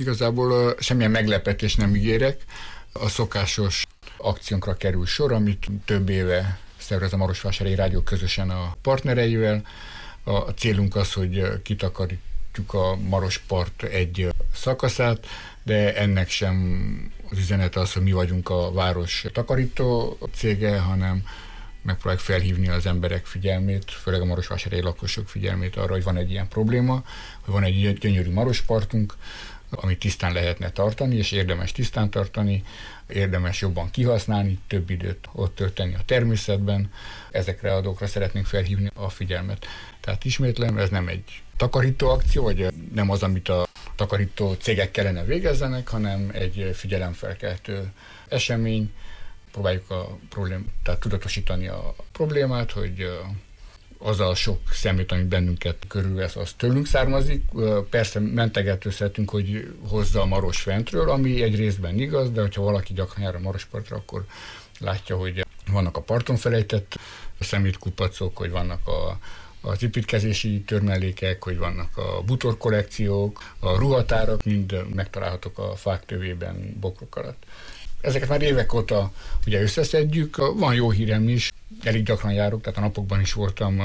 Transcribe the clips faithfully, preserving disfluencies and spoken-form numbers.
Igazából semmilyen meglepetést nem ígérek. A szokásos akciónkra kerül sor, amit több éve szervez a Marosvásárhelyi Rádió közösen a partnereivel. A célunk az, hogy kitakarítjuk a Marospart egy szakaszát, de ennek sem az üzenet az, hogy mi vagyunk a város takarító cége, hanem megpróbáljuk felhívni az emberek figyelmét, főleg a marosvásárhelyi lakosok figyelmét arra, hogy van egy ilyen probléma, hogy van egy gyönyörű Marospartunk, amit tisztán lehetne tartani, és érdemes tisztán tartani, érdemes jobban kihasználni, több időt ott tölteni a természetben. Ezekre a dolgokra szeretnénk felhívni a figyelmet. Tehát ismétlem, ez nem egy takarító akció, vagy nem az, amit a takarító cégek kellene végezzenek, hanem egy figyelemfelkeltő esemény. Próbáljuk a problém, tehát tudatosítani a problémát, hogy az a sok szemét, ami bennünket körülvesz, az tőlünk származik. Persze mentegető szeretünk, hogy hozza a Maros fentről, ami egy részben igaz, de hogyha valaki gyakran jár a Marospartra, akkor látja, hogy vannak a parton felejtett szemétkupacok, hogy vannak a az építkezési törmelékek, hogy vannak a bútorkollekciók, a ruhatárak, mind megtalálhatók a fák tövében, bokrok alatt. Ezeket már évek óta ugye összeszedjük. Van jó hírem is, elég gyakran járok, tehát a napokban is voltam,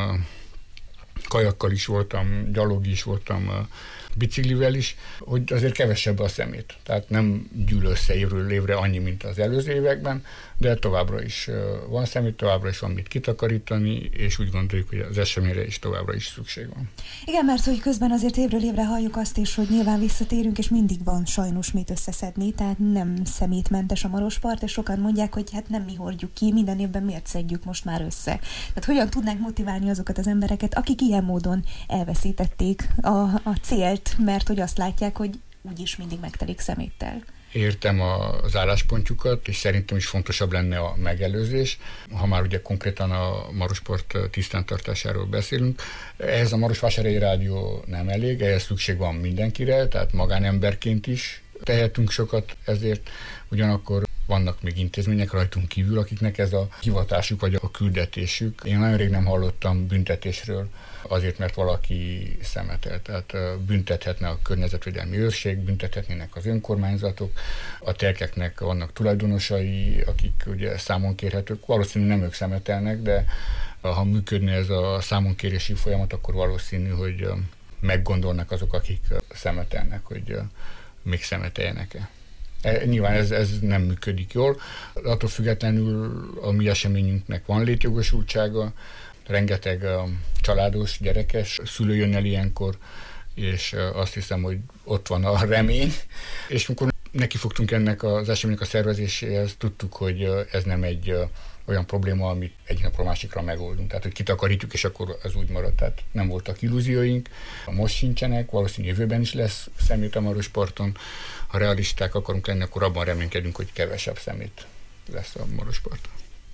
kajakkal is voltam, gyalog is voltam, biciklivel is, hogy azért kevesebb a szemét. Tehát nem gyűl össze évről évre annyi, mint az előző években, de továbbra is van szemét, továbbra is van mit kitakarítani, és úgy gondoljuk, hogy az eseményre is továbbra is szükség van. Igen, mert hogy közben azért évről évre halljuk azt is, hogy nyilván visszatérünk, és mindig van sajnos mit összeszedni, tehát nem szemétmentes a Marospart, és sokan mondják, hogy hát nem mi hordjuk ki, minden évben miért szedjük most már össze. Tehát hogyan tudnánk motiválni azokat az embereket, akik ilyen módon elveszítették a, a célt, mert hogy azt látják, hogy úgyis mindig megtelik szeméttel. Értem az álláspontjukat, és szerintem is fontosabb lenne a megelőzés. Ha már ugye konkrétan a Marospart tisztántartásáról beszélünk, ehhez a Marosvásárhelyi Rádió nem elég, ehhez szükség van mindenkire, tehát magánemberként is tehetünk sokat ezért, ugyanakkor vannak még intézmények rajtunk kívül, akiknek ez a hivatásuk vagy a küldetésük. Én nagyon rég nem hallottam büntetésről azért, mert valaki szemetel. Tehát büntethetne a környezetvédelmi őrség, büntethetnének az önkormányzatok, a telkeknek vannak tulajdonosai, akik ugye számon kérhetők. Valószínűleg nem ők szemetelnek, de ha működne ez a számonkérési folyamat, akkor valószínű, hogy meggondolnak azok, akik szemetelnek, hogy még szemeteljenek-e. Nyilván ez, ez nem működik jól. Attól függetlenül a mi eseményünknek van létjogosultsága, rengeteg családos, gyerekes szülő jön el ilyenkor, és azt hiszem, hogy ott van a remény. És amikor nekifogtunk ennek az eseménynek a szervezéséhez, tudtuk, hogy ez nem egy olyan probléma, amit egyik napról másikra megoldunk. Tehát, hogy kitakarítjuk, és akkor az úgy marad. Tehát nem voltak illúzióink, most sincsenek, valószínűleg jövőben is lesz szemét a Marosparton. Ha realisták akarunk lenni, akkor abban reménykedünk, hogy kevesebb szemét lesz a Marosparton.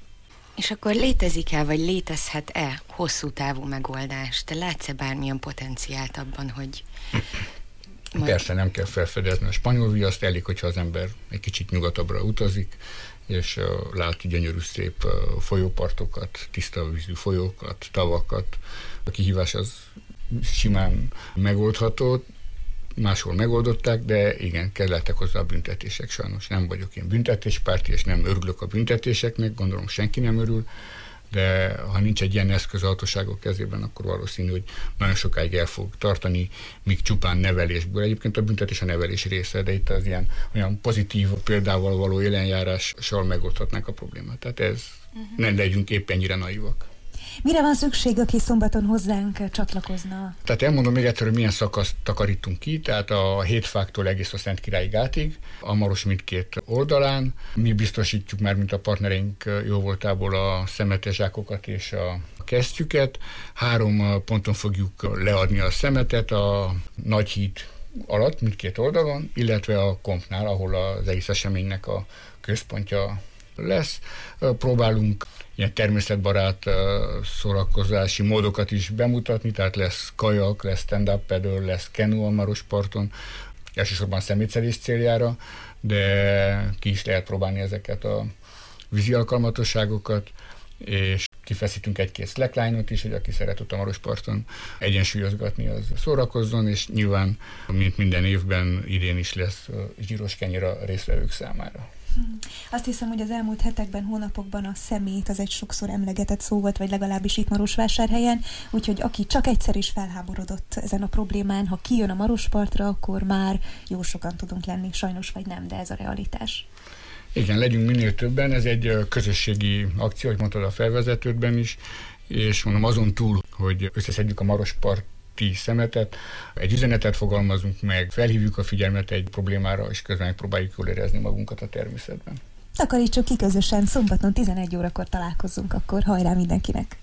És akkor létezik-e, vagy létezhet-e hosszú távú megoldás? Te látsz-e bármilyen potenciált abban, hogy... Majd... Persze nem kell felfedezni a spanyol viaszt, elég, hogyha az ember egy kicsit nyugatabbra utazik, és uh, lát gyönyörű szép uh, folyópartokat, tiszta vízű folyókat, tavakat. A kihívás az simán megoldható, máshol megoldották, de igen, kellettek hozzá a büntetések sajnos. Nem vagyok én büntetéspárti, és nem örülök a büntetéseknek, gondolom senki nem örül, de ha nincs egy ilyen eszköz a hatóságok kezében, akkor valószínű, hogy nagyon sokáig el fog tartani, míg csupán nevelésből. Egyébként a büntetés a nevelés része, de itt az ilyen olyan pozitív példával való élenjárással megoldhatnánk a problémát. Tehát ez, uh-huh. nem legyünk épp ennyire naivak. Mire van szükség, aki szombaton hozzánk csatlakozna? Tehát elmondom még egyszer, hogy milyen szakaszt takarítunk ki, tehát a Hétfáktól egész a Szentkirályi gátig, a Maros mindkét oldalán. Mi biztosítjuk már, mint a partnereink jóvoltából a szemetezsákokat és a kesztyüket. Három ponton fogjuk leadni a szemetet, a Nagyhíd alatt, mindkét oldalon, illetve a Kompnál, ahol az egész eseménynek a központja lesz. Próbálunk ilyen természetbarát uh, szórakozási módokat is bemutatni, tehát lesz kajak, lesz stand-up paddle, lesz kenu a Marosparton, elsősorban szemétszedés céljára, de ki is lehet próbálni ezeket a vízi alkalmatosságokat, és kifeszítünk egy-két slackline-ot is, hogy aki szeret ott a Marosparton egyensúlyozgatni, az szórakozzon, és nyilván, mint minden évben, idén is lesz zsíros kenyér a résztvevők számára. Azt hiszem, hogy az elmúlt hetekben, hónapokban a szemét az egy sokszor emlegetett szó volt, vagy legalábbis itt Marosvásárhelyen, úgyhogy aki csak egyszer is felháborodott ezen a problémán, ha kijön a Marospartra, akkor már jó sokan tudunk lenni, sajnos vagy nem, de ez a realitás. Igen, legyünk minél többen, ez egy közösségi akció, hogy mondtad a felvezetődben is, és mondom azon túl, hogy összeszedjük a marosparti szemetet, egy üzenetet fogalmazunk meg, felhívjuk a figyelmet egy problémára, és közben megpróbáljuk jól érezni magunkat a természetben. Takarítsuk ki közösen, szombaton tizenegy órakor találkozzunk, akkor hajrá mindenkinek!